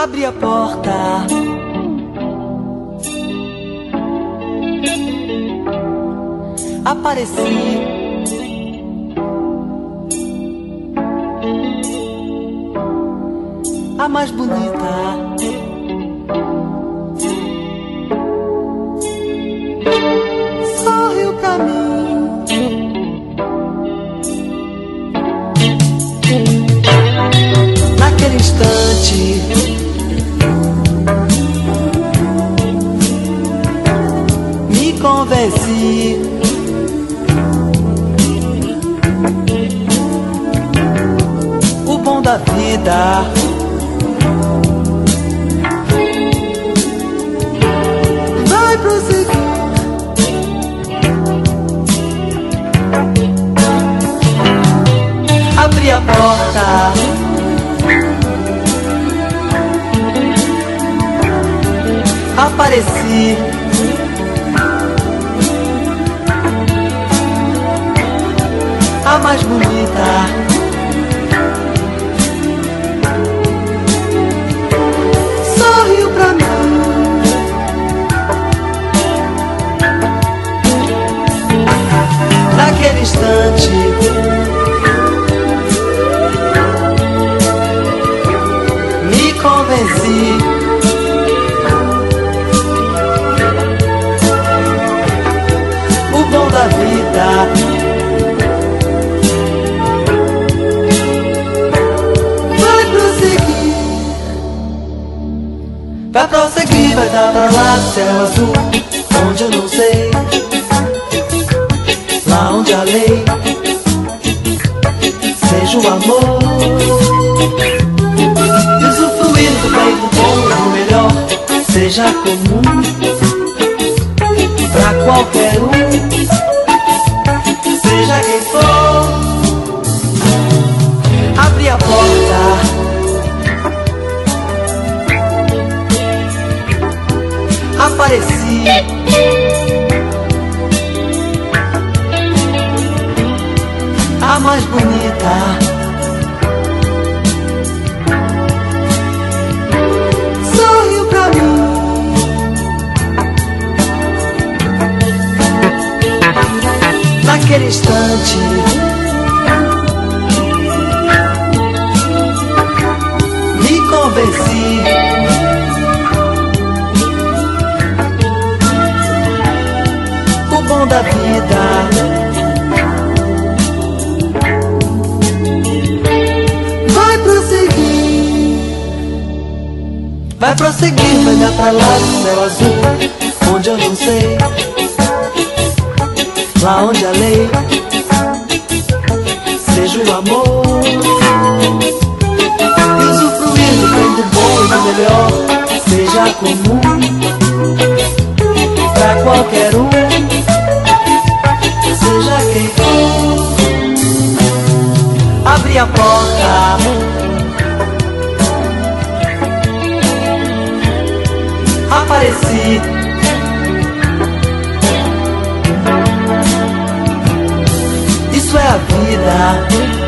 Abri a porta, apareci, a mais bonita. Sorriu pra mim, naquele instante. Me convenci, o bom da vida vai prosseguir. Abri a porta, apareci, a mais bonita. Sorriu pra mim, naquele instante. Me convenci, o bom da vida vai prosseguir, vai dar pra lá do céu azul, onde eu não sei, lá onde a lei seja o amor, e usufruir do bem, do bom, do melhor, seja comum pra qualquer um, seja quem for. Abri a porta, apareci, a mais bonita. Sorriu pra mim, naquele instante. Me convenci, o bom da vida vai prosseguir, vai prosseguir, vai dar pra lá do céu azul, onde eu não sei, lá onde a lei seja o amor, e usufruir do bem, do bom e do melhor, seja comum pra qualquer um, seja quem for. Abri a porta, apareci, isso é a vida.